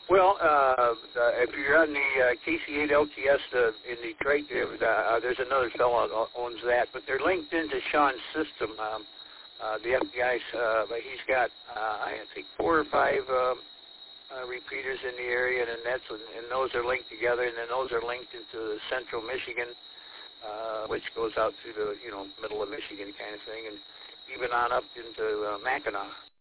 Well, if you're on the KC8 LTS in Detroit, there's another fellow that owns that, but they're linked into Sean's system. The FBI's, he's got, I think, 4 or 5 repeaters in the area, and those are linked together, and then those are linked into central Michigan, which goes out through the middle of Michigan kind of thing, and even on up into Mackinac.